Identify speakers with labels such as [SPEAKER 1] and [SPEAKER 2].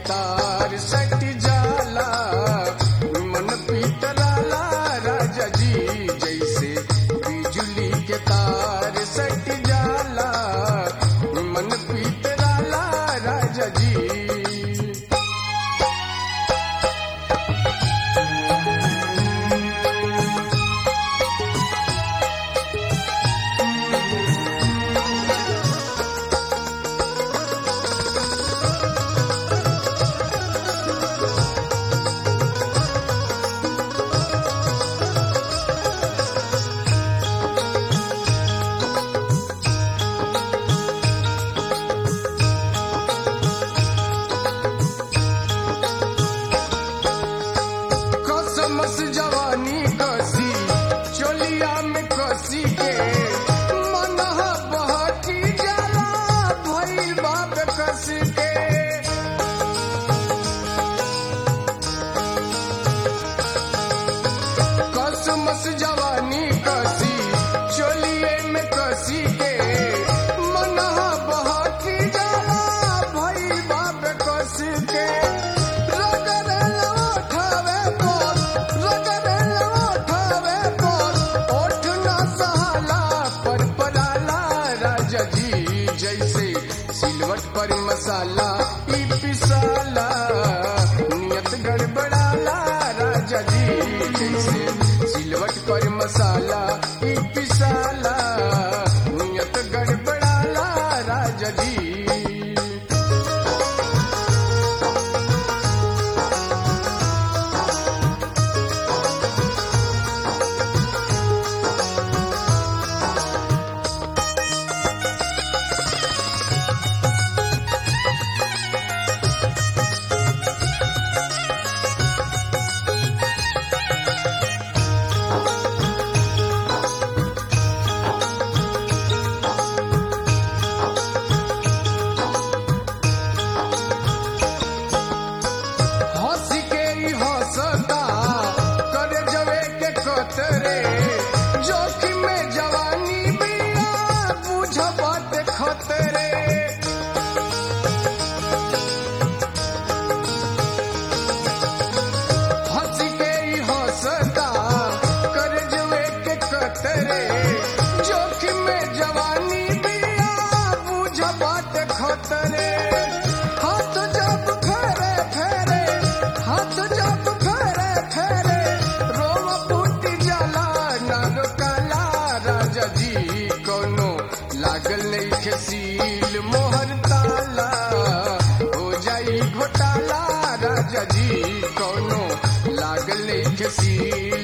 [SPEAKER 1] तार सट जाला मन पीतराला राजा जी जैसे बिजली के तार सट जाला मन पीतराला राजा जी। कसमस जवानी कसी चोलिया में कसी के मनहा बहकी जाला भइल बाप कस के। कसमस जवानी कसी चोलिए में कसी के मनहा बहकी जाला भइल बाप कस के। जैसे सिलवट पर मसाला ई पिसाला नियत गड़बड़ाला राजा जी जैसे सिलवट पर मसाला ई पिसाला नियत गड़बड़ाला राजा जी। खतरे जोखिम में जवानी बिया बुझ बात खतरे। हंस के ही हंसता कर जवे के खतरे जोखिम में जवानी बिया बुझ बात खतरे। हाथ जब फेरे फेरे हाथ जब फेरे फेरे कोनो लागल नहीं सील मोहर ताला हो जाई घोटाला राजा जी कोनो लागल नहीं सील